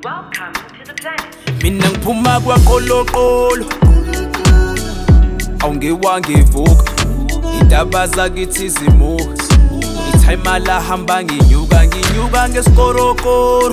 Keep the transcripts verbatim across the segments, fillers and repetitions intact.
Welcome to the planet. Mina ngiphuma kwaQoloqolo awungewangevuka indaba zakithi zimuka ithayima lahamba nginyuka nginyuka ngesikorokoro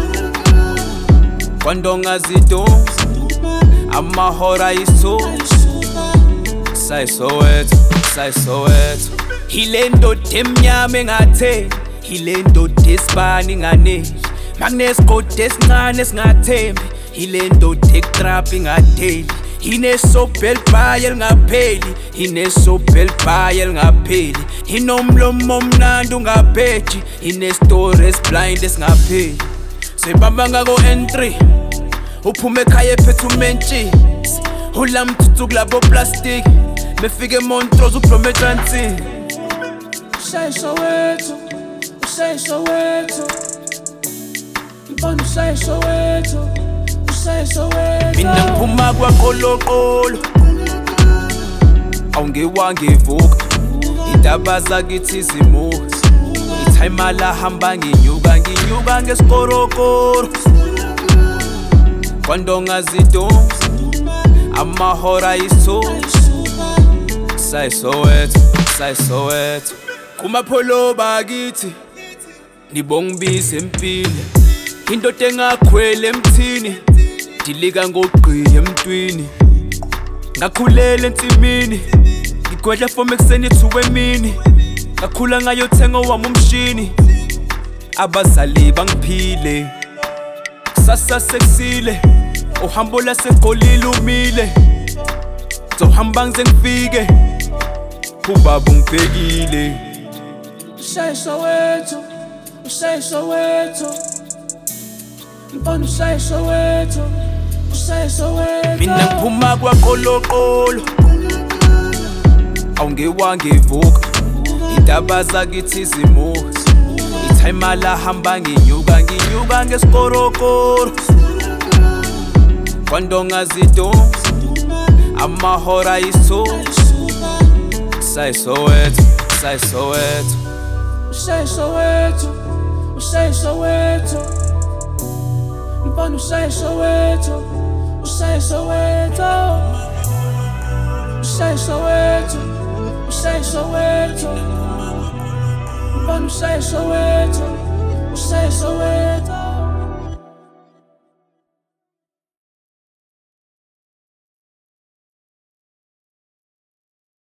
kwandonga zidonga amahora iso sayisowethu sayisowethu hile ndoda emnyama engathe hile ndoda esibani ngane magnesigodi esincane esingathembi hile ndoda etrap ingadeli inesobhel bhaya elingapheli inesobhel bhaya elingapheli inomlomo omnandi ungapheji inestory esiblind esingapheli sebamba ngako N three uphume ekhaya ephethe umentshi ulamthuthu kulabo plastic befike eMontrose ublome eTransini Usayisowethu Usayisowethu Mfana usayisowethu Usayisowethu mina ngiphuma kwaQoloqolo awungewangevuka indaba zakithi zimuka ithayima lahamba nginyuka nginyuka ngesikorokoro kwandonga zidonga amahora iso sayisowethu sayisowethu kumapholo bakithi nibongibize empile indoda engakhwele emthini dilika ngogqiye emntwini ngakhulela ensimini ngigwedla from ekseni ethu emini ngakhula ngayothenga wami umshini abazali bangiphile kusasa sekusile uhambo laseGolile umile zohamba ngize ngifike ubaba ungibhekile Usayisowethu Usayisowethu Mfana usayisowethu Usayisowethu mina ngiphuma kwaQoloqolo awungewangevuka indaba zakithi zimuka ithayima lahamba nginyuka nginyuka ngesikorokoro kwandonga zidonga amahora iso sayisowethu sayisowethu Usayisowethu Usayisowethu Mfana usayisowethu Usayisowethu Usayisowethu Usayisowethu Mfana usayisowethu Usayisowethu